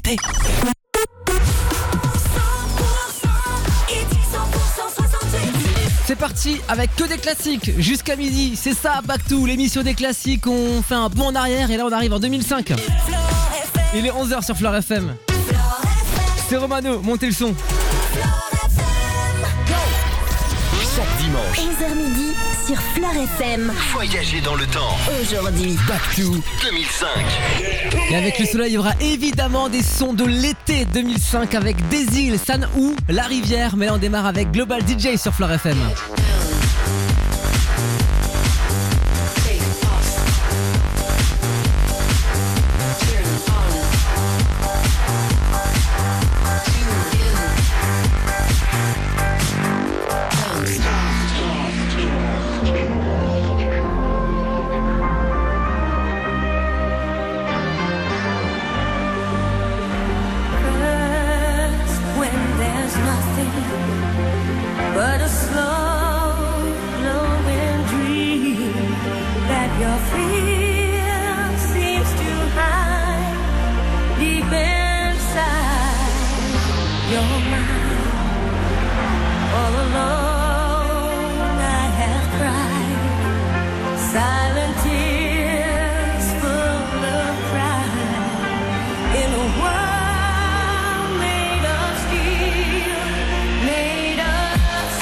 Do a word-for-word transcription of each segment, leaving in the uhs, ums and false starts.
l'été. C'est parti avec que des classiques jusqu'à midi. C'est ça, Back to l'émission des classiques. On fait un bond en arrière et là on arrive en deux mille cinq. Il est onze heures sur Fleur F M. C'est Romano, montez le son. Chaque dimanche, onze heures midi sur Fleur F M. voyagez dans le temps. Aujourd'hui, Back to deux mille cinq. Et avec le soleil, il y aura évidemment des sons de l'été deux mille cinq avec des îles, San ou La Rivière. Mais là on démarre avec Global D J sur Fleur F M. But a slow glowing dream that your fear seems to hide deep inside your mind. All alone I have cried silent tears full of pride in a world made of steel, made of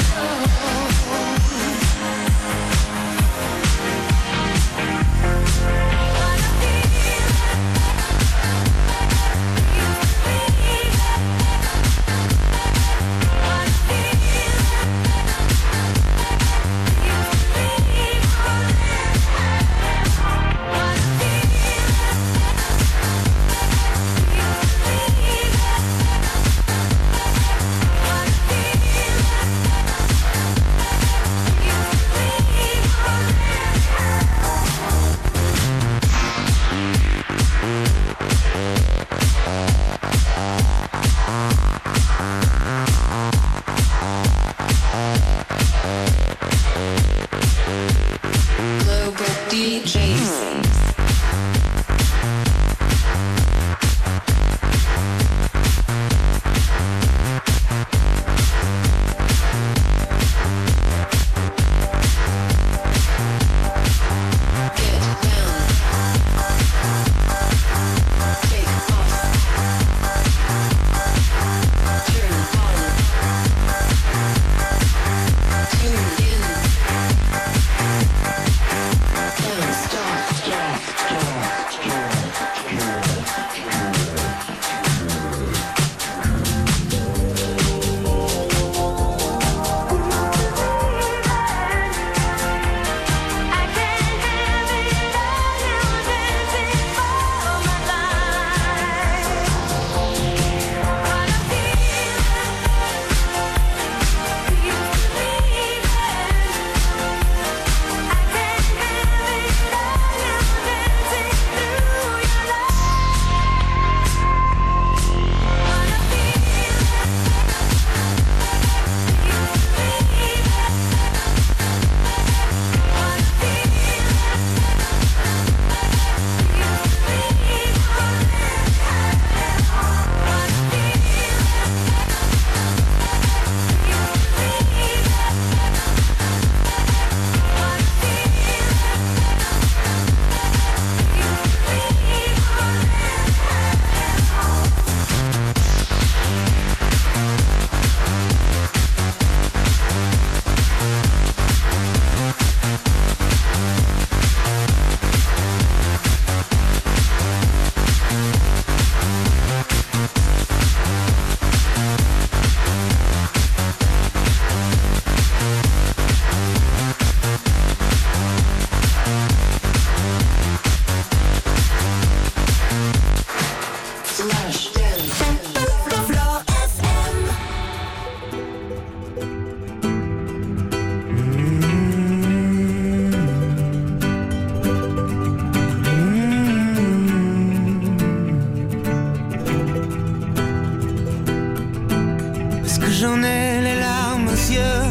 j'en ai les larmes aux yeux,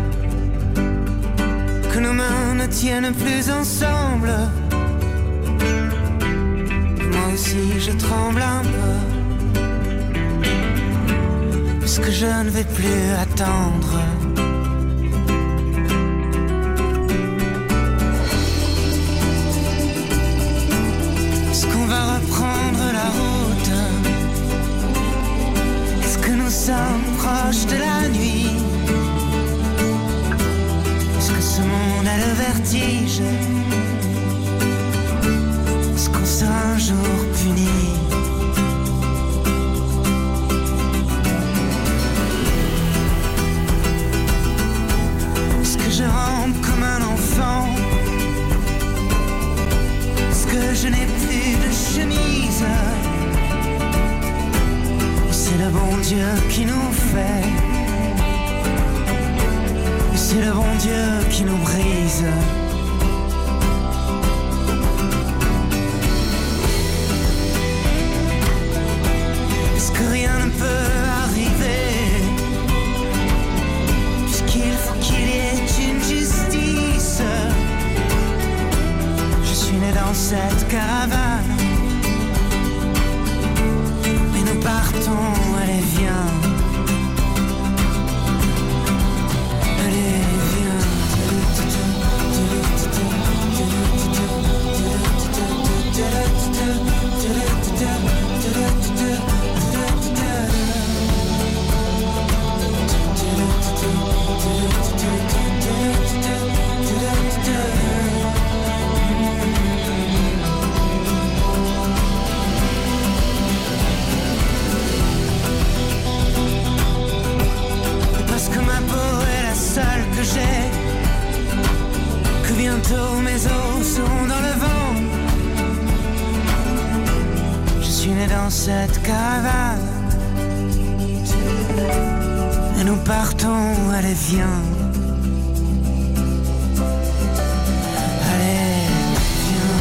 que nos mains ne tiennent plus ensemble. Moi aussi je tremble un peu. Est-ce que je ne vais plus attendre? Est-ce qu'on va reprendre la route? Est-ce que nous sommes proches de la nuit? Est-ce que ce monde a le vertige? Est-ce qu'on sera un jour puni? Je rampe comme un enfant. Est-ce que je n'ai plus de chemise? C'est le bon Dieu qui nous fait. C'est le bon Dieu qui nous brise. Est-ce que rien ne peut arriver? Puisqu'il faut qu'il y ait une justice. Je suis né dans cette caravane. Mais nous partons, allez viens. Allez viens. Parce que ma peau est la seule que j'ai, que bientôt mes os seront dans le vent. Je suis né dans cette caravane. Et nous partons, allez viens. Allez, viens.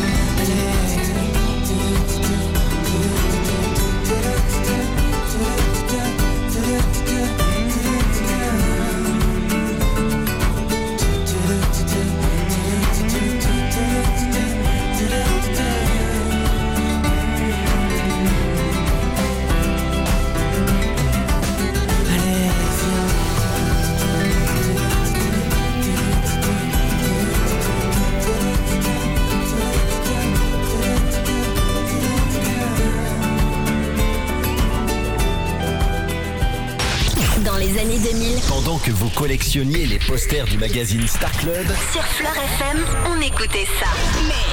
Années deux mille. Pendant que vous collectionniez les posters du magazine Star Club, Sur Fleur F M, on écoutait ça. Mais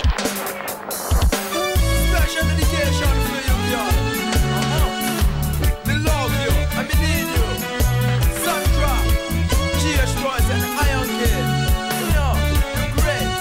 Special dedication for you, y'all. Uh-huh. Me love you, I believe you. Sandra, G H Boys and Iron Kid. You know, you're great.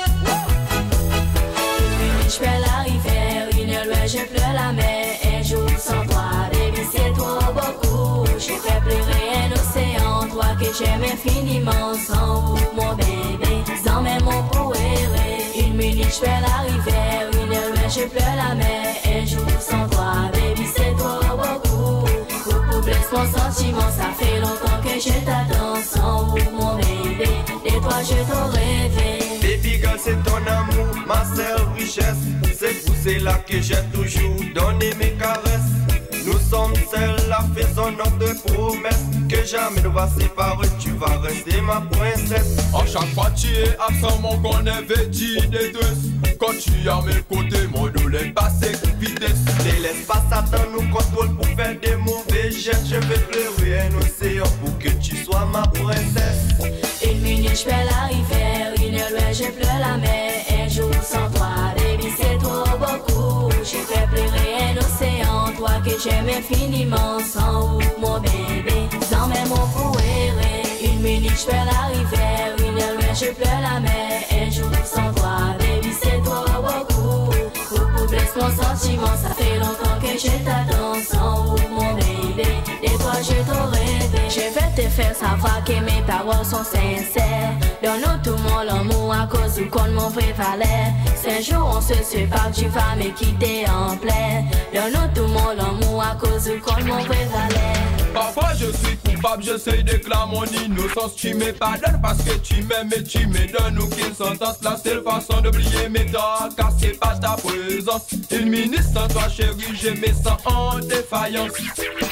Je fais la rivière, une heure je pleure la mer. Un jour sans toi, baby, c'est trop beaucoup. J'ai fait pleurer un océan, toi que j'aime infiniment. Sans vous, mon bébé, sans même mon poéré. Une minute, je fais la rivière, une heure je pleure la mer. Un jour sans toi, baby, c'est trop beaucoup. Beaucoup blesse mon sentiment, ça fait longtemps que je t'attends. Sans vous, mon bébé, de toi je t'aurais rêvé. Baby girl, c'est ton amour, ma seule richesse. C'est vous, c'est là que j'ai toujours donné mes caresses. Nous sommes seuls, la faisons notre promesse. Que jamais nous va séparer, tu vas rester ma princesse. À chaque fois tu es absent, mon qu'on est vêtu des deux. Quand tu es à mes côtés, mon douleur passe vitesse. Ne laisse pas Satan nous contrôle pour faire des mauvais gestes. Je vais pleurer un océan pour que tu sois ma princesse. Une minute je fais la rivière, une heure je pleure la mer. Un jour sans toi, baby c'est trop beaucoup. J'ai fait pleurer un océan, toi que j'aime infiniment. Sans vous, mon bébé, sans même mon poéré. Une minute je fais la rivière, une heure je pleure la mer. Un jour sans toi, baby c'est trop beaucoup. Beaucoup blesse mon sentiment, ça fait longtemps que je t'attends. Sans vous, mon bébé, et toi je t'aurais rêvé. Je vais te faire savoir que mes paroles sont sincères. Donne-nous tout mon amour à cause du compte mon vrai valet. Si un jour on se sépare, tu vas me quitter en plein. Donne-nous tout mon amour à cause du compte mon vrai valet. Parfois je suis coupable, j'essaie de clamer mon innocence. Tu me pardonnes parce que tu m'aimes et tu me donnes aucune sentence. La seule façon d'oublier mes torts, car c'est pas ta présence. Une minute sans toi chérie, je me sens en défaillance.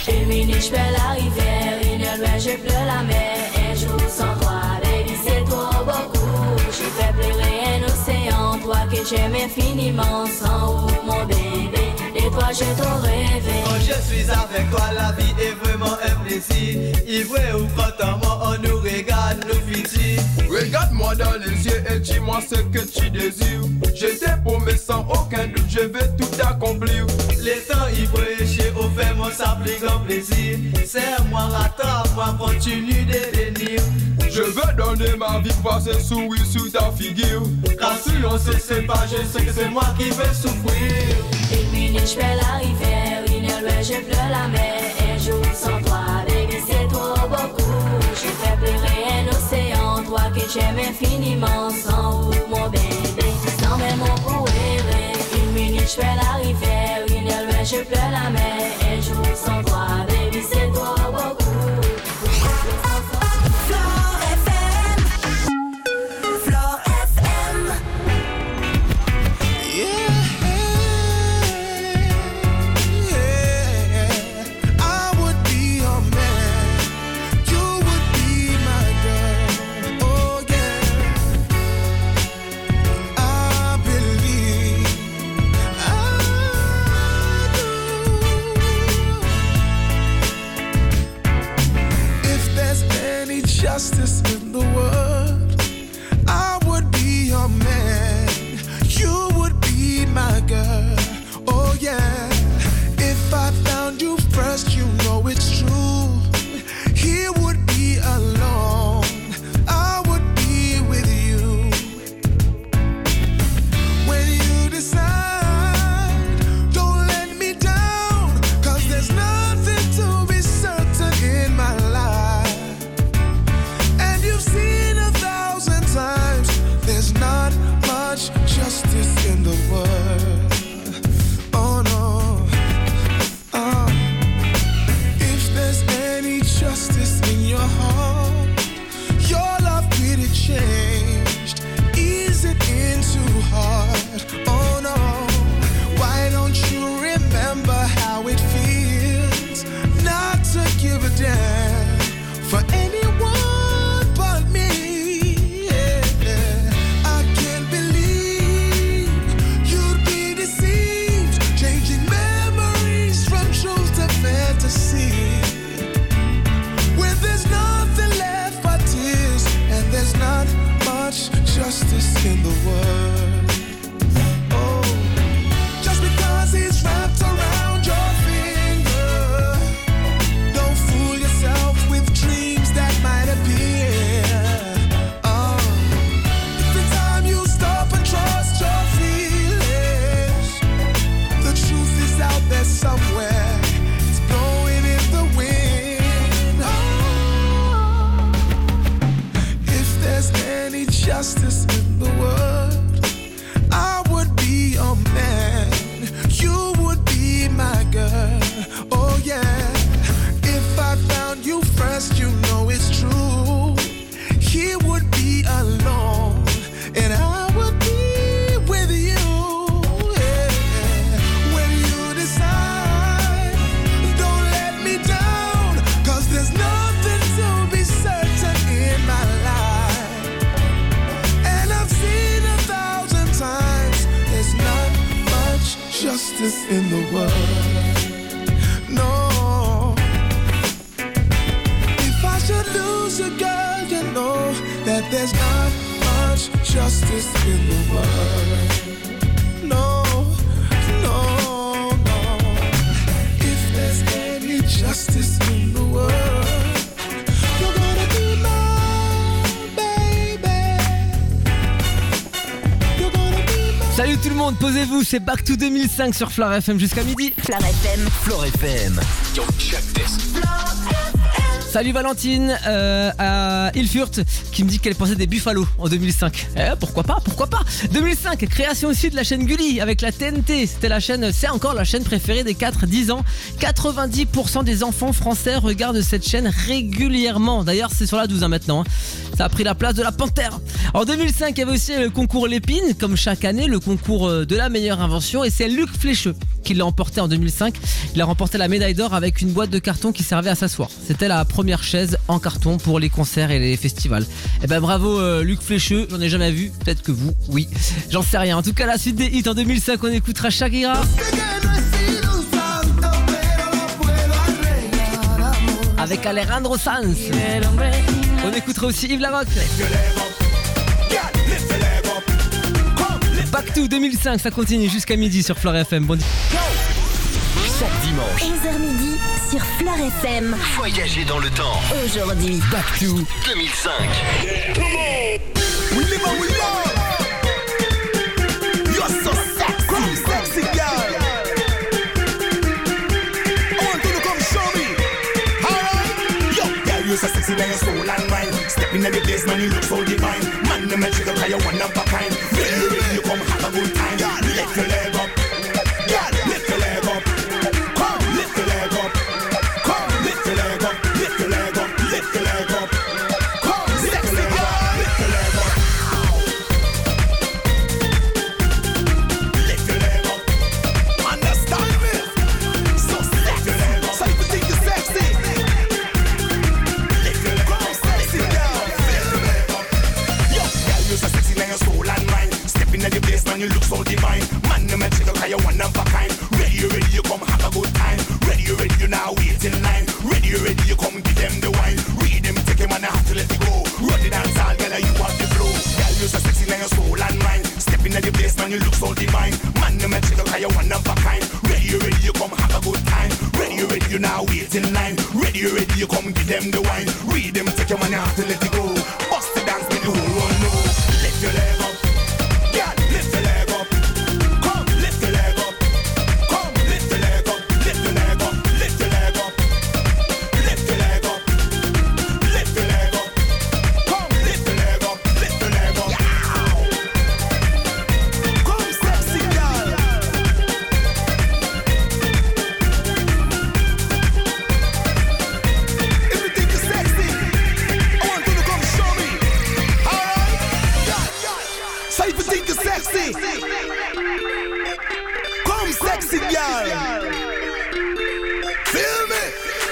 Une minute je fais la rivière, une heure loin je pleure la mer. Un jour sans toi, baby c'est trop beaucoup. Je fais pleurer un océan, toi que j'aime infiniment. Sans où mon bébé, et toi je t'en rêvé. Quand je suis avec toi, la vie est vraiment un plaisir. Ivré ou content-moi, on nous regarde, nous fixer. Regarde-moi dans les yeux et dis-moi ce que tu désires. Je t'ai promis sans aucun doute, je vais tout accomplir. Les temps ivrés, j'ai offert mon ça plus grand plaisir. Serre-moi, rattrape-moi, continue de venir. Je veux donner ma vie, voir ce sourire sur ta figure. Car si on se sépare, je sais que c'est moi qui vais souffrir. Une minute je fais la rivière, une heure loin je pleure la mer. Un jour sans toi, baby c'est trop beaucoup. Je fais pleurer un océan, toi que j'aime infiniment. Sans où mon bébé, sans même mon pouéré. Une minute je fais la rivière, une heure loin je pleure la mer. Un jour sans toi, baby c'est trop beaucoup. Justice in the world, I would be your man, you would be my girl, oh yeah. If I found you first, you know it's true, he would be alone, I would be with you. When you decide, don't let me down, cause there's nothing to be certain in my life. You've seen a thousand times, there's not much justice in the world. Oh no, uh, if there's any justice in your heart, your love really changed, ease it into heart. Oh no, why don't you remember how it feels not to give a damn for anyone but me? Yeah. I can't believe you'd be deceived, changing memories from truth to fantasy. When there's nothing left but tears, and there's not much justice in the world. Oh, just because he's wrapped around your finger, don't fool yourself with dreams that might appear. Oh, every time you stop and trust your feelings, the truth is out there somewhere, it's blowing in the wind. Oh, if there's any justice in the world, I would be your man, you would be my girl, oh yeah. If I found you first, you know it's true, he would be alone, and I would be with you, yeah. When you decide, don't let me down, cause there's nothing to be certain in my life. And I've seen a thousand times, there's not much justice in the world. No. If I should lose a girl, you know that there's not much justice in the world. No, no, no. If there's any justice in the world, you're gonna be my baby. You're gonna be my... Salut tout le monde, posez-vous, c'est Back to deux mille cinq sur Fleur F M jusqu'à midi. Fleur F M. Fleur F M. Yo, check this. Salut Valentine euh, à Ilfurt qui me dit qu'elle pensait des Buffalo en deux mille cinq. Eh, pourquoi pas, pourquoi pas. deux mille cinq, création aussi de la chaîne Gulli avec la T N T. C'était la chaîne, c'est encore la chaîne préférée des quatre dix ans. quatre-vingt-dix pour cent des enfants français regardent cette chaîne régulièrement. D'ailleurs, c'est sur la douze hein, maintenant. Hein. Ça a pris la place de la panthère. En deux mille cinq, il y avait aussi le concours Lépine, comme chaque année, le concours de la meilleure invention. Et c'est Luc Flécheux qui l'a emporté en deux mille cinq. Il a remporté la médaille d'or avec une boîte de carton qui servait à s'asseoir. C'était la première chaise en carton pour les concerts et les festivals. Et ben bravo euh, Luc Flécheux, j'en ai jamais vu, peut-être que vous, oui, j'en sais rien. En tout cas, la suite des hits en deux mille cinq, on écoutera Shakira avec Alejandro Sanz. On écoutera aussi Yves Larocque. Back to deux mille cinq, ça continue jusqu'à midi sur Fleur F M. Bon Chaque dimanche, onze heures midi sur Fleur F M. voyagez dans le temps. Aujourd'hui, Back to deux mille cinq. We live on, we love. You're so sexy, sexy girl. I want you to come show me. Alright. Yo, girl, you're so sexy, now your soul and mind. Stepping in the place, man, you look so divine. Man, the magic of your one of a kind. Ready, ready, you come have a good time. Lift your leg up. Girl, lift your leg up. Come, lift your leg up. Come, lift your leg up. Lift your leg up. Lift your leg up. Come, sexy girl. Lift your leg up. Lift your leg up. Understand me? So sexy. So you think you're sexy. Lift your leg up. Sexy girl. Lift your leg up. Yo, girl, you're so sexy now your soul and mind. Stepping at the place, man, you look so divine. Man, no man, check out how you one of a kind. Ready, you ready, you come have a good time. Ready, you ready, you now wait in line. Ready, you ready, you come give them the wine. Read them, take him and I have to let it go. Run the dance all, girl, you want the flow. Girl, you're so sexy now your soul and mind. Stepping at the place, man, you look so divine. Man, no man, check out how you one of a kind. Ready, you ready, you come have a good time. Ready, you ready, you now wait in line. Ready, you ready, you come give them the wine. Read them, take him and I have to let it go. Bust the dance, make the whole world know. Lift your leg up. Girl, lift your leg up. Come, lift your leg up. Come, lift your leg up. Lift your leg up. Lift your leg up. Lift your leg up. Lift your leg up. Come, lift your leg up. Lift your leg up. Come, sexy girl. If you think you're sexy, I want you to come show me. Alright? So if you think you're sexy, come sexy girl. Feel me?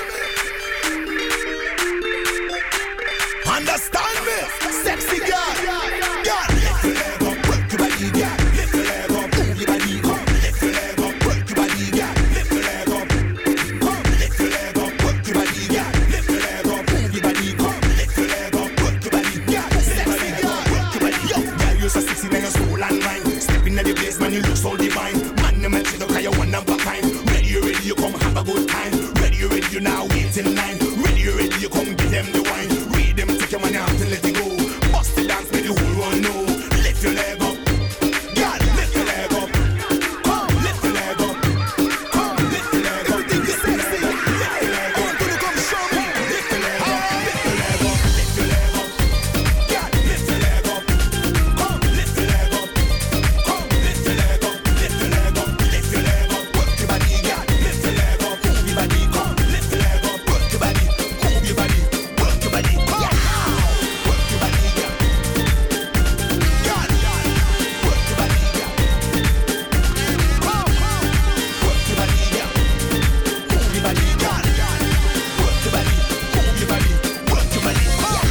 Understand me? Sexy girl. Girl, lift your leg up, work your body, girl. Lift your leg up, move your body, come. Lift your leg up, work your body, girl. Lift your leg up, come. Lift your leg up, work your body, girl. Lift your leg up, move your body, come. Lift your leg up, work your body, girl. Sexy girl, work your body. Yo, girl, you're so sexy now your soul and mind. Stepping at the place, man, you look so divine. Man, no man, check out how you one of a kind. Ready, you ready, you come have a good time. Ready, you ready, you now wait in line. Ready, you ready, you come give them the wine. Read them, take your money out and let it go. Bust the dance, make the whole world know. Lift your leg up. Girl, lift your leg up. Come, lift your leg up. Come, lift your leg up. If you think you're sexy, lift your leg up. I want you to come show me. Lift your leg up. Lift your leg up. Lift your leg up. Girl, lift your leg up. Come, lift your leg up. Come, lift your leg up. Lift your leg up. Lift your leg up. Work your body, girl. Lift your leg up. Move your body. Come, lift your leg up. Work your body. Move your body. Work your body. Come. Work your body, girl. Girl, work your body, girl. Come, work your body, girl. Move your body, girl. Work your body. Move your body. Work your body. Come.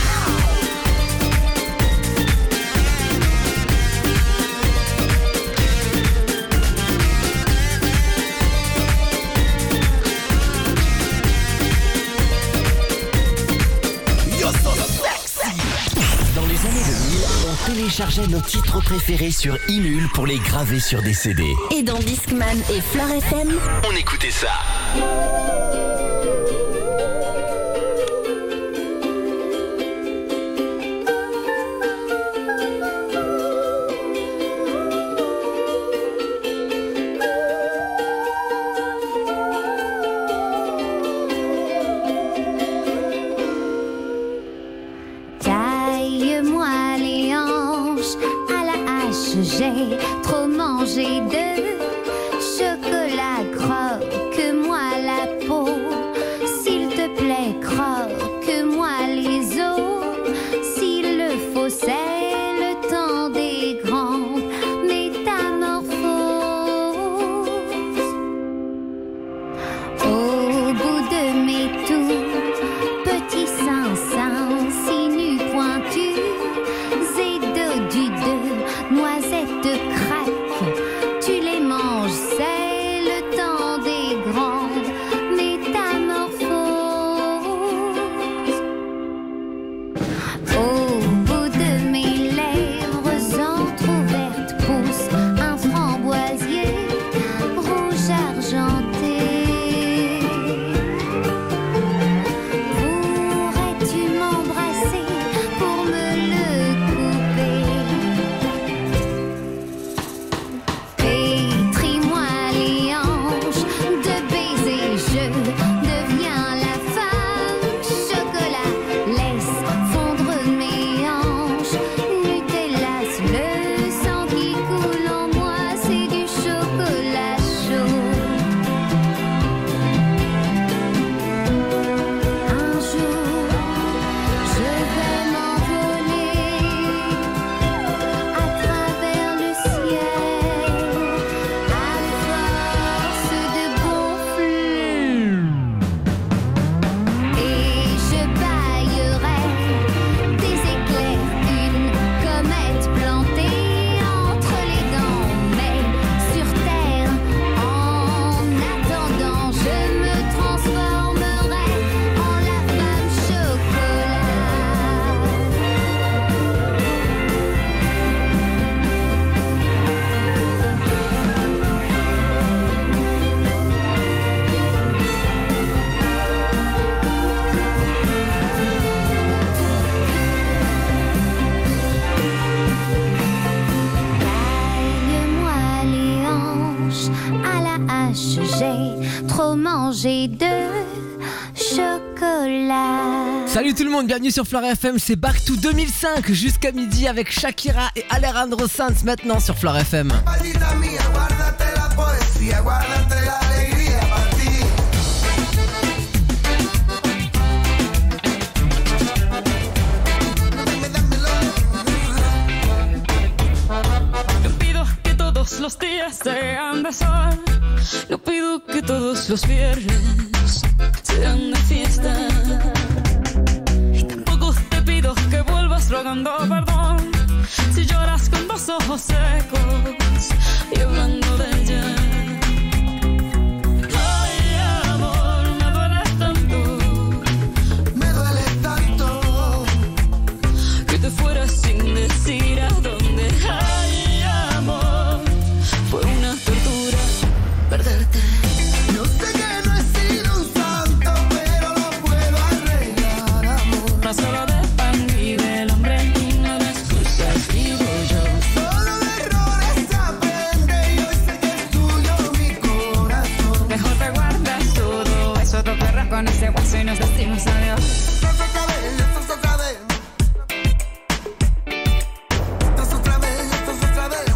You're so sexy. Dans les années deux mille, on téléchargeait nos titres préférés sur Emule pour les graver sur des C D. Et dans Discman et Fleur F M, On écoutait ça. Taille-moi les hanches à la hache, j'ai trop mangé de chocolat, croque-moi la peau, s'il te plaît, croque-moi les os, s'il manger de chocolat. Salut tout le monde, bienvenue sur Flore F M, c'est Back to deux mille cinq jusqu'à midi avec Shakira et Alejandro Sanz maintenant sur Flore F M. Los días sean de sol, no pido que todos los viernes sean de fiesta. Y tampoco te pido que vuelvas rogando perdón si lloras con dos ojos secos y hablando de ella. Ay, amor, me duele tanto, me duele tanto que te fueras sin decir a dónde. Ay, amor, fue una tortura perderte. Yo sé que no he sido un santo, pero lo puedo arreglar, amor. No solo de pan vive el hombre y no de excusas vivo yo. Solo de errores se aprende y hoy sé que es tuyo mi corazón. Mejor te guardas todo eso, te perras con ese guaso y nos decimos adiós. Esto es otra vez, esto es otra vez. Esto es otra vez, esto es otra vez.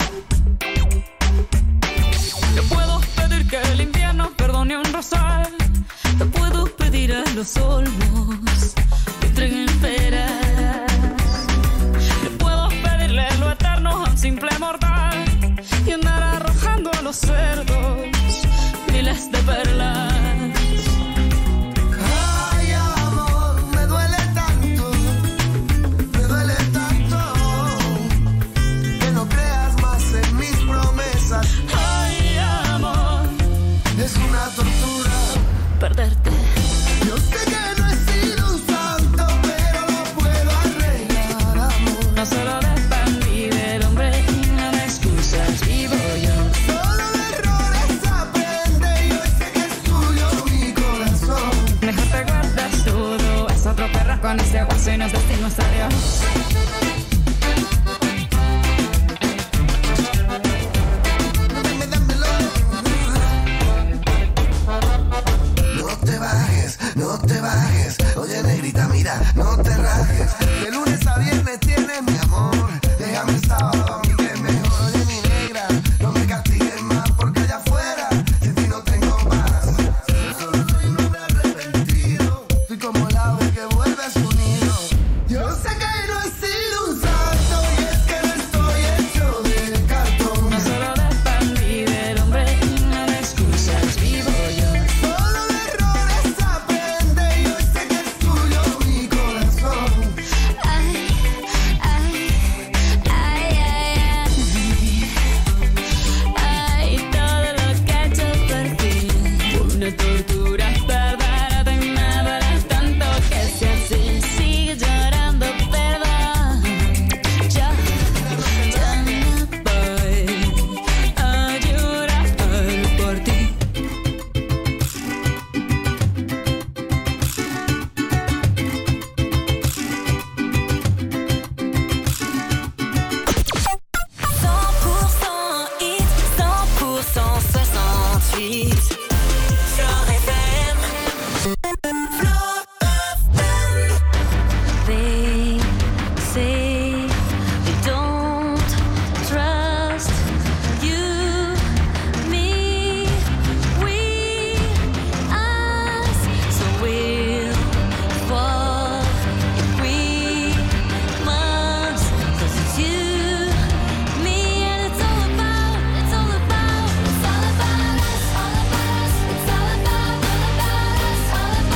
Yo puedo pedir que el invierno perdone un rosal. Te puedo pedir a los olmos que entreguen peras. Yo puedo pedirle lo eterno a un simple mortal y andar arrojando a los cerdos miles de perlas. Ay, amor, me duele tanto, me duele tanto que no creas más en mis promesas. Ay, amor, Es una tortura perderte. Yo sé que no he sido un santo, pero lo puedo arreglar, amor. No solo de pan vive el hombre y no de excusas vivo yo. Solo de errores se aprende y hoy sé que es tuyo mi corazón. Mejor te guardas todo, es otro perro con ese guaso y nos decimos adiós. Dame, dámelo. No te bajes, no te bajes. Oye, negrita, mira, no te rajes. De lunes a viernes tienes mi amor. Déjame el sábado a mí que es mejor. Oye, mi negra, no me castigues más porque allá afuera sin ti no tengo más. Yo solo soy un hombre arrepentido. Soy como el ave que vuelve a su nido. Yo sé que no he sido un santo y es que no estoy hecho de cartón. No solo de pan vive el hombre y no de excusas vivo yo. Solo de errores se aprende y hoy sé que es tuyo mi corazón. Ay, ay, ay, ay, Ay, todo lo que he hecho por ti fue una tortura perderte y me duele tanto que si así sigues llorando perdón. Yo ya no voy a llorar por ti. cent pour cent hit, cent pour cent soixante-huit. Flore F M. Flore F M. They say they don't trust you, me, we, us, so we'll fall if we must. 'Cause it's you, me, and it's all about, it's all about, it's all about us, all about us, it's all about, all about us, all about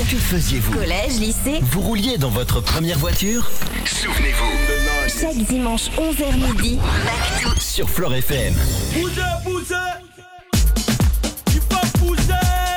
Que faisiez-vous? Collège, lycée. Vous rouliez dans votre première voiture? Souvenez-vous. Chaque dimanche onze heures midi. Back to sur Floor F M. Bougez, bougez. Il faut bouger.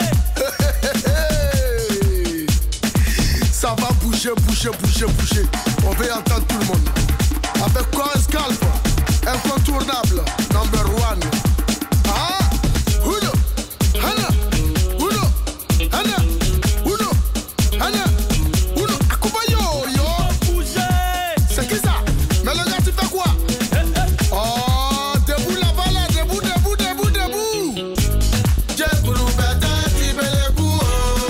Ça va bouger, bouger, bouger, bouger. On veut entendre tout le monde. Avec Chorus Calp, incontournable, number one. Ah, Uno, Hana, Uno, Hana, Uno, Hana, Uno, Akubayo, yo. Bouger. C'est qui ça? Mais le gars, tu fais quoi? Oh, debout là-bas, là, debout, debout, debout, debout. J'ai voulu bêter, tu veux les coups.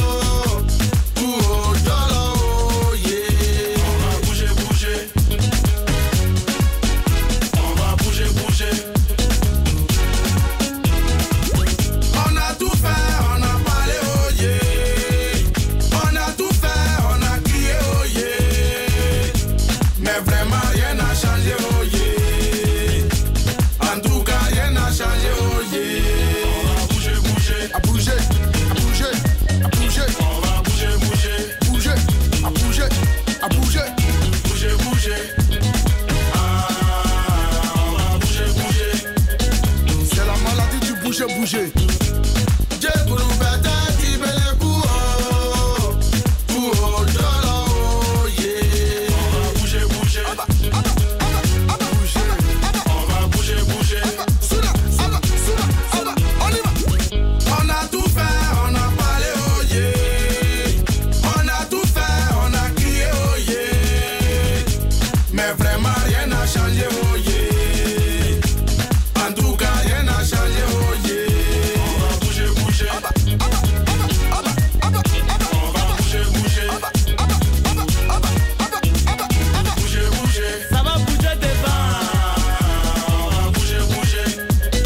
Oh, dollar, oh, yeah. On va bouger, bouger. On va bouger, bouger. On a tout fait, on a parlé, oh yeah. On a tout fait, on a crié, oh yeah. Mais vraiment rien n'a changé, oh yeah. En tout cas, rien n'a changé, oh yeah. On va bouger, bouger. À bouger, à bouger, à bouger, On va bouger, bouger. bouger, à bouger, à bouger. Bouger, bouger. Ah, on va bouger, bouger. C'est la maladie du bouger, bouger. J'ai voulu bêter, tu veux les coups, oh. Oh, dollar, oh yeah. On va bouger, bouger. Abba, abba, abba, abba, bouger, abba. On va bouger, bouger. Soula, abba, soula, abba, on y va. On a tout fait, on a parlé, oh yeah. On a tout fait, on a crié, oh yeah. Mais vraiment rien n'a changé, oh yeah. En tout cas, rien n'a changé, oh yeah. On va bouger, bouger. Abba, abba, abba, abba, abba, abba. On va bouger, bouger. Abba, abba, abba, abba, abba, abba, abba. Bouger, bouger. Ça va bouger devant. On va bouger, bouger.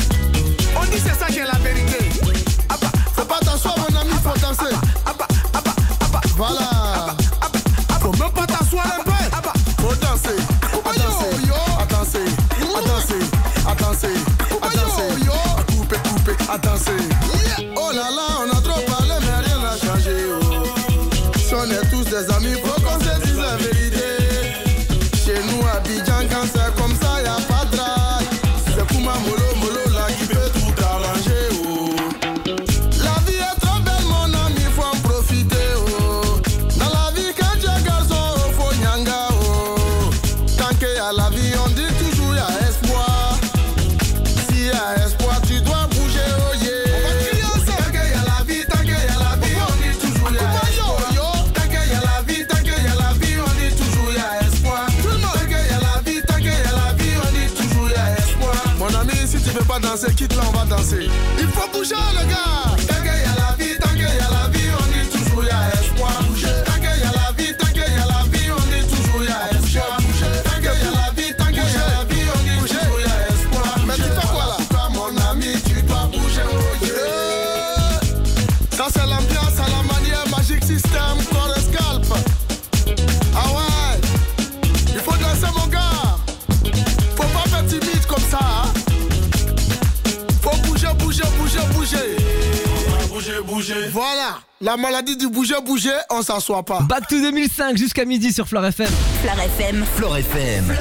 On dit c'est ça qui est la vérité. Abba, faut pas t'asseoir mon ami, faut danser. Abba, abba, abba, voilà. Faut même pas t'asseoir un peu. Abba, faut danser. À danser, à danser, à danser, à danser, à danser, à couper, couper, à danser. Oh là là, on a trop parlé mais rien n'a changé. Oh. Si on est tous des amis, faut qu'on se dise la vérité. Chez nous à Abidjan, quand c'est comme ça, y'a pas de drague. C'est pour ma molo molo là qui peut tout arranger. Oh. La vie est trop belle, mon ami, faut en profiter. Oh. Dans la vie, quand tu es garçon, oh, faut nyanga. Oh. Tant qu'il y a la vie, on dit toujours il y a espoir. S'il y a espoir, tu dois bouger. Oh yeah. Tant qu'il y a la vie, tant qu'il y a la vie, on dit toujours il y a espoir. Tant qu'il y a la vie, tant qu'il y a la vie, on dit toujours il y a espoir. Tant qu'il y a la vie, tant qu'il y a la vie, on dit toujours il y a espoir. Mon ami, si tu veux pas danser, quitte là, on va danser. Il faut bouger, le gars. Tant qu'il y a la vie, tant qu'il y a la vie, on dit toujours il y a espoir. Tant qu'il y a la vie, tant qu'il y a la vie, on dit toujours il y a espoir. Tant qu'il y a la vie, tant qu'il y a la vie, on dit toujours il y a espoir. Mais tu fais quoi là? Toi, mon ami, tu dois bouger, oh yeah. Ça, c'est l'ambiance à la manière Magic System, Chorus Calp. Ah ouais, il faut danser, mon gars. Faut pas faire timide comme ça, hein. Faut bouger, bouger, bouger, bouger. On va bouger, bouger. Voilà, la maladie du bouger, bouger, on s'assoit pas. Back to deux mille cinq jusqu'à midi sur Floor F M. Floor F M. Floor F M.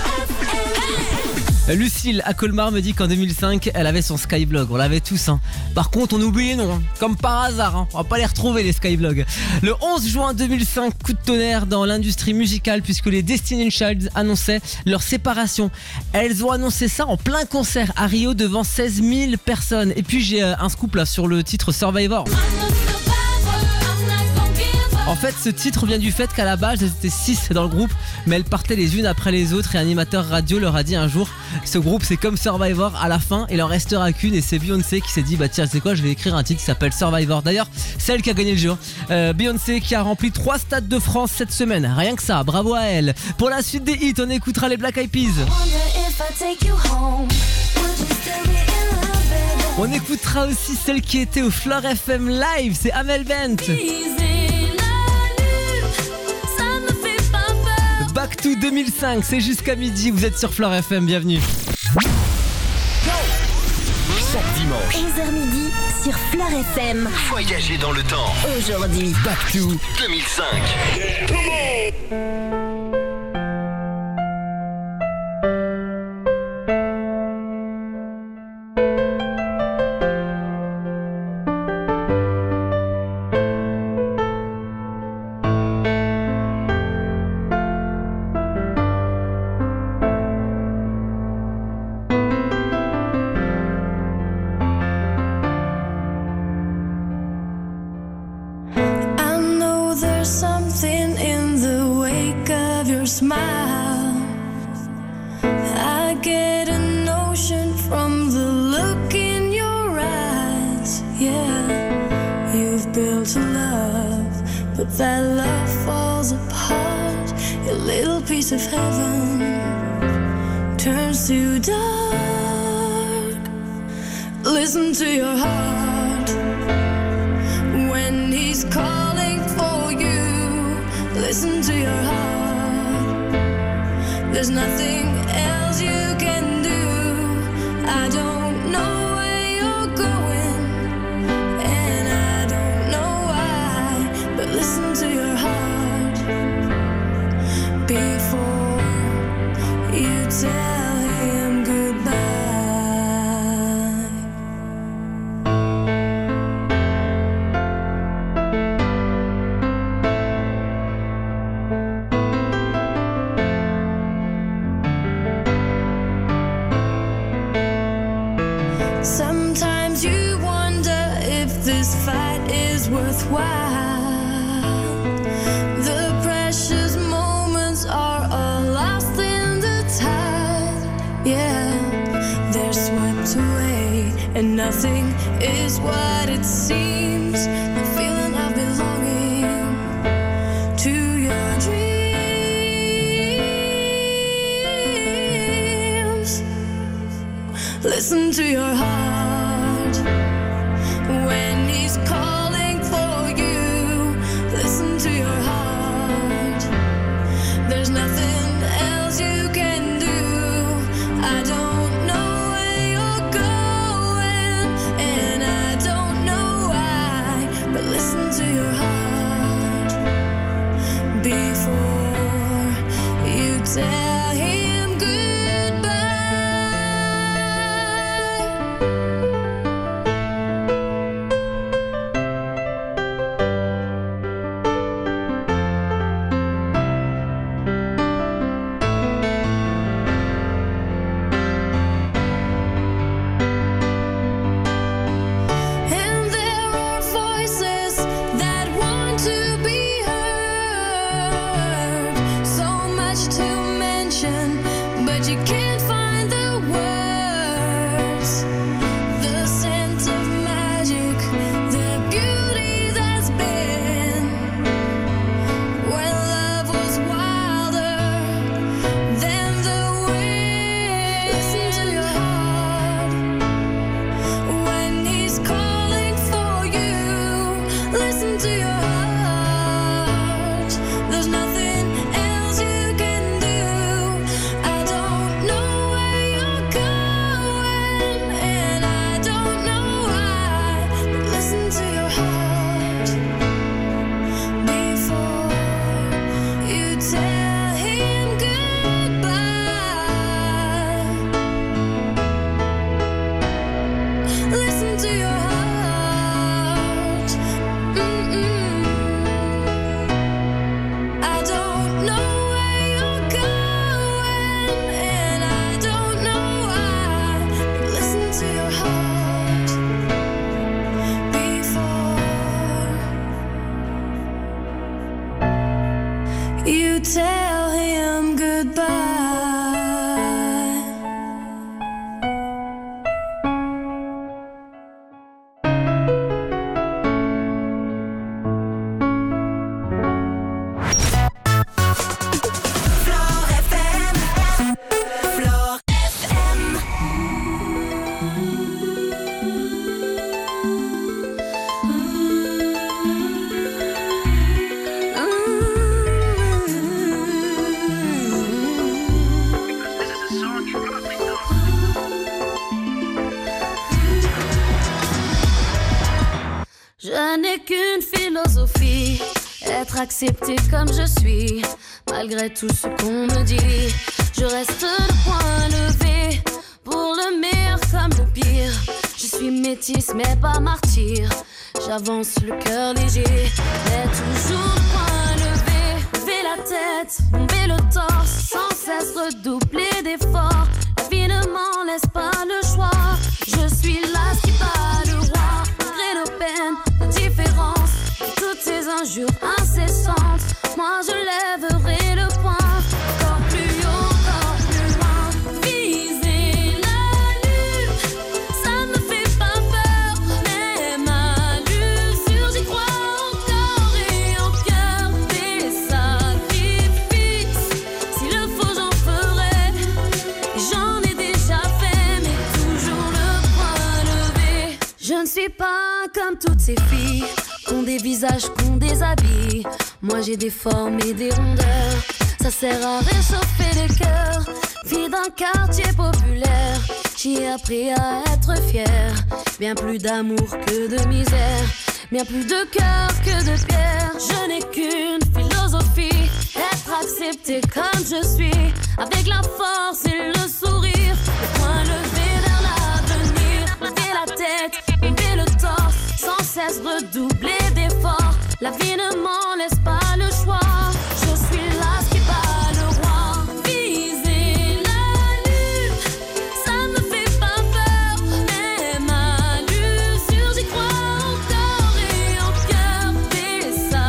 Lucille à Colmar me dit qu'en deux mille cinq, elle avait son Skyblog. On l'avait tous, hein. Par contre, on oublie les noms, hein. Comme par hasard, hein. On va pas les retrouver, les Skyblogs. Le onze juin deux mille cinq, coup de tonnerre dans l'industrie musicale puisque les Destiny's Child annonçaient leur séparation. Elles ont annoncé ça en plein concert à Rio devant seize mille personnes. Et puis j'ai euh, un scoop là sur le titre Survivor. En fait, ce titre vient du fait qu'à la base, elles étaient six dans le groupe, mais elles partaient les unes après les autres et un animateur radio leur a dit un jour, ce groupe c'est comme Survivor, à la fin il en restera qu'une, et c'est Beyoncé qui s'est dit bah tiens c'est quoi, je vais écrire un titre qui s'appelle Survivor. D'ailleurs, celle qui a gagné le jeu, euh, Beyoncé qui a rempli trois stades de France cette semaine, rien que ça, bravo à elle. Pour la suite des hits, on écoutera les Black Eyed Peas. On écoutera aussi celle qui était au Floor F M Live, c'est Amel Bent. Back to deux mille cinq, c'est jusqu'à midi, vous êtes sur Floor F M, bienvenue. Chaque dimanche, dimanche. onze heures midi sur Fleur F M. Voyager dans le temps. Aujourd'hui, Back to deux mille cinq. acceptée comme je suis. Malgré tout ce qu'on me dit, je reste le poing levé. Pour le meilleur comme le pire, je suis métisse mais pas martyr. J'avance le cœur léger, mais toujours le poing levé. Lever la tête, bomber le torse, sans cesse redoubler d'efforts. La vie ne m'en laisse pas le choix. Je suis là qui bat le roi. Malgré nos peines, nos différences, toutes ces injures incessantes, moi je lèverai le poing. Encore plus haut, encore plus loin. Viser la lune, ça me fait pas peur. Même à l'usure, j'y crois encore et en cœur. Des sacrifices, s'il le faut j'en ferai. J'en ai déjà fait, mais toujours le poing levé. Je ne suis pas comme toutes ces filles qu'ont des visages, qu'ont des habits. Moi j'ai des formes et des rondeurs. Ça sert à réchauffer le cœur. Fille d'un quartier populaire, j'ai appris à être fière. Bien plus d'amour que de misère, bien plus de cœur que de pierre. Je n'ai qu'une philosophie, être acceptée comme je suis, avec la force et le sourire. Le poing levé vers l'avenir, lever la tête, bomber le torse, sans cesse redoubler d'efforts. La vie ne m'en laisse pas le choix. Je suis là qui bat le roi. Viser la lune, ça me fait pas peur. Même à l'usure, j'y crois encore et en cœur. Des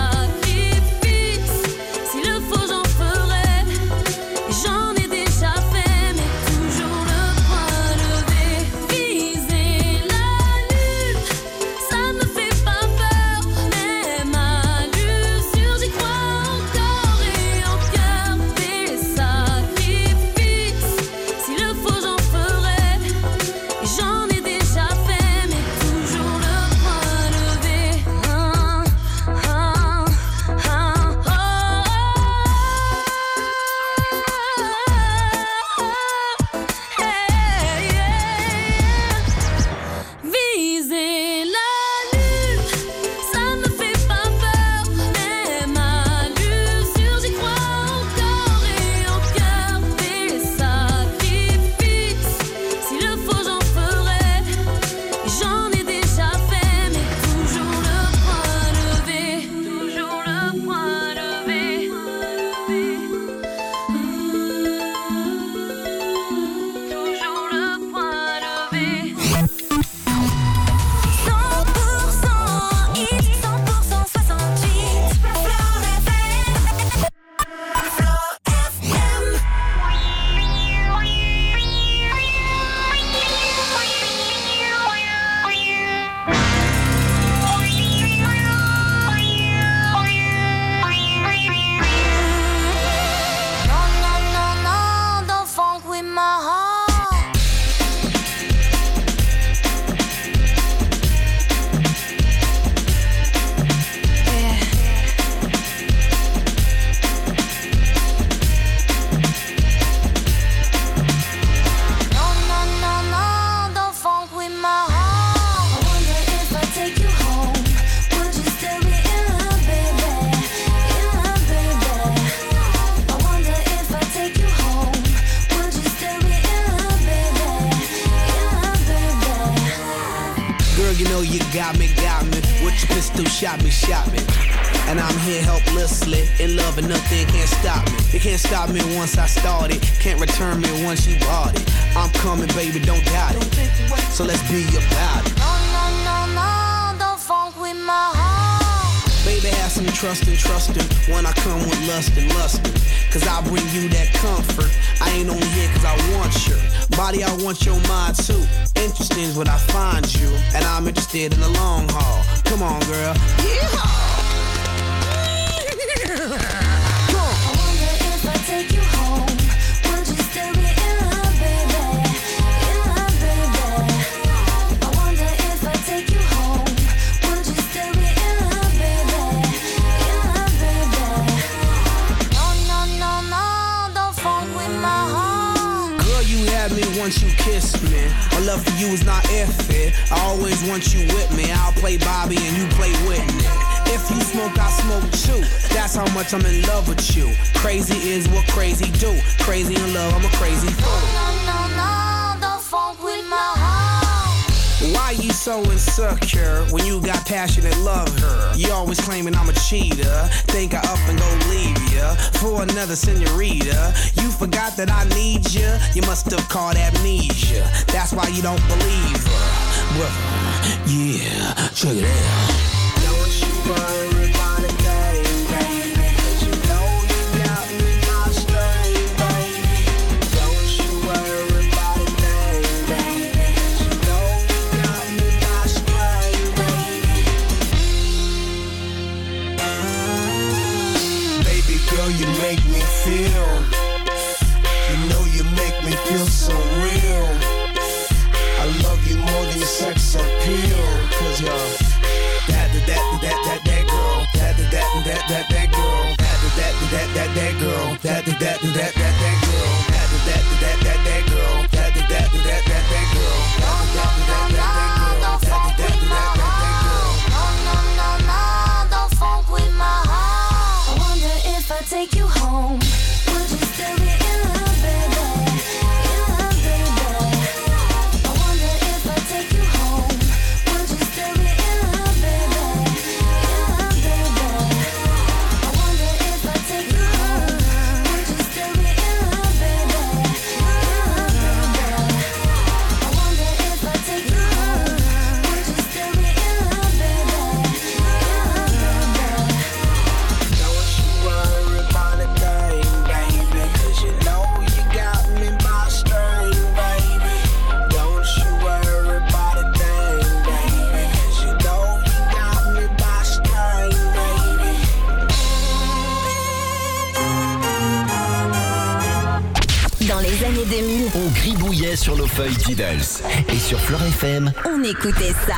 sacrifices, s'il le faut j'en ferai. J'en ai déjà fait, mais toujours le poing levé. Viser la lune, ça me fait pas peur. Même à l'usure, j'y crois encore et en cœur. Des sacrifices, s'il le faut j'en ferai. J'en ai déjà fait, mais toujours le poing levé. Ah, ah, ah, oh. Hey, yeah. Viser la lune, ça me fait pas peur. Même à l'usure, j'y crois encore et en cœur. Des sacrifices, s'il le faut j'en ferai. J'en ai déjà fait, mais toujours le poing levé. Toujours le poing levé. Toujours le poing levé. cent pour cent hit, cent pour cent soixante-huit. Flore F M. Flore F M. Non, non, non, non, don't funk with my heart. Yeah. No, no, no, no, don't funk with my heart. I wonder if I take you home, would you still be in love, baby? In love, baby. I wonder if I take you home, would you still be in love, baby? In love, baby. Girl, you know you got me, got me. With your pistol, shot me, shot me. And I'm here helplessly, in love and nothing can't stop me. It can't stop me once I started, can't return me once you bought it. I'm coming, baby, don't doubt it. So let's be about it. No, no, no, no, don't funk with my heart. Baby, have some trust and trustin' when I come with lust and lustin'. Cause I bring you that comfort. I ain't only here cause I want your body, I want your mind too. Interesting is what I find you, and I'm interested in the long haul. Come on, girl. Yeehaw! I wonder if I take you home, would you still be in love, baby? In love, baby. I wonder if I take you home, would you still be in love, baby? In love, baby. No, no, no, no, don't funk with my heart. Girl, you had me once you kissed me. My love for you is not if it. I always want you with me. I'll play Bobby and you play Whitney. If you smoke, I smoke too. That's how much I'm in love with you. Crazy is what crazy do. Crazy in love, I'm a crazy fool. No, no, no, don't funk with my heart. Why you so insecure when you got passion and love her? You always claiming I'm a cheater. Think I up and go leave ya for another senorita. You forgot that I need ya. You must have caught amnesia. That's why you don't believe her. Brother, yeah, check it out. Don't you worry about a thing, baby, 'cause you know you got me my string, baby. Don't you worry about a thing, baby, 'cause you know you got me my string, baby. Baby girl, you make me feel. You know you make me feel so real. I love you more than your sex appeal. 'Cause you're that, that, that, that, that, that girl. That, that, that, that, that, that girl. That, that, that, that, that girl. That, that, that, that, that, that girl. That, that, that, that, that girl. That, that, that, that, that, that girl. No, no, no, no, don't funk with my heart. No, no, no, no, don't funk with my heart. I wonder if I take you home, would you still be in love, baby? In love, baby. I wonder if I take you home, would you still be in love, baby? In love, baby. I wonder if I take you home, would you still be in love, baby? In love, baby. I wonder if I take you home, would you still be in love, baby? In love, baby. Don't you worry about a thing, baby, 'cause you know you got me by string, baby. Don't you worry about a thing, baby, 'cause you know you got me by string, baby. Dans les années deux mille, On gribouillait sur nos feuilles Diddles. Et sur Fleur F M, on écoutait ça.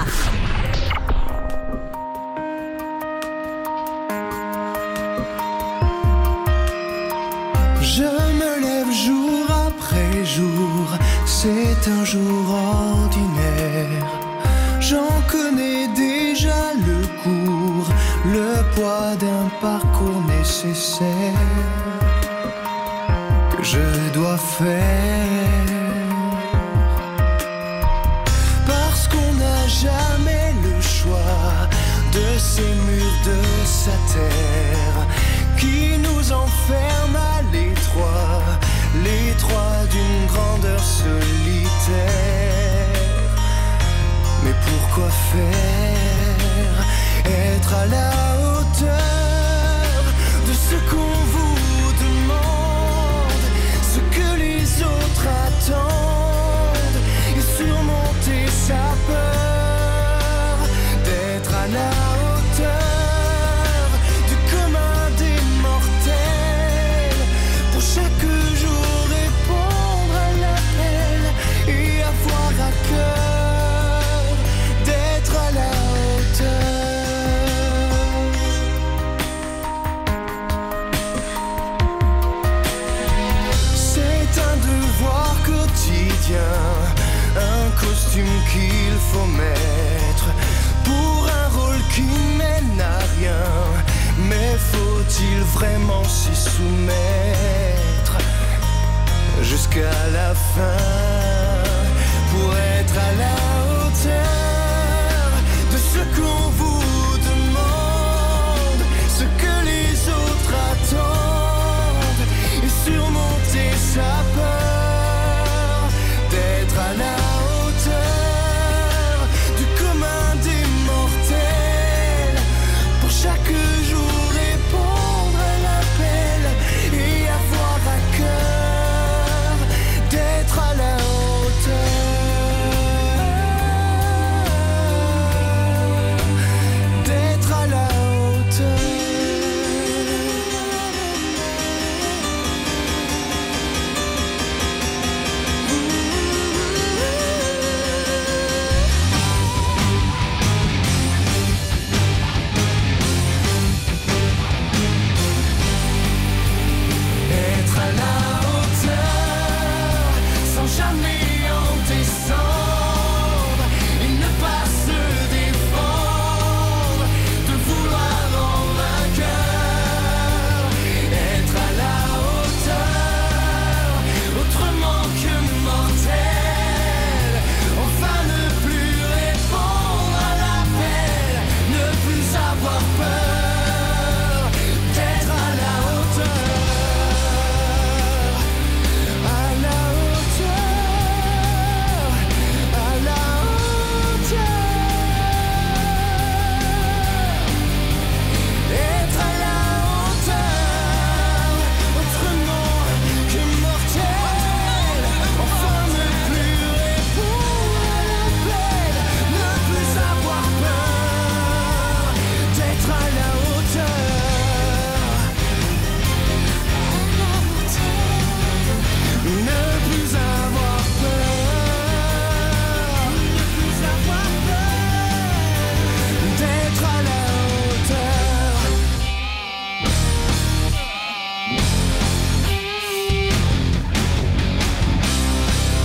Je me lève jour après jour, c'est un jour ordinaire. J'en connais déjà le cours, le poids d'un parcours nécessaire que je dois faire. Parce qu'on n'a jamais le choix de ces murs de sa terre qui nous enferme à l'étroit, l'étroit d'une grandeur solitaire. Mais pourquoi faire? Être à la hauteur de ce qu'on vous demande, ce que les autres attendent, et surmonter sa peur d'être à la hauteur du commun des mortels. Pour chaque jour répondre à l'appel et avoir à cœur d'être à la hauteur. C'est un devoir quotidien, un costume qu'il faut mettre pour un rôle qui mène à rien. Mais faut-il vraiment s'y soumettre jusqu'à la fin pour être à la hauteur de ce qu'on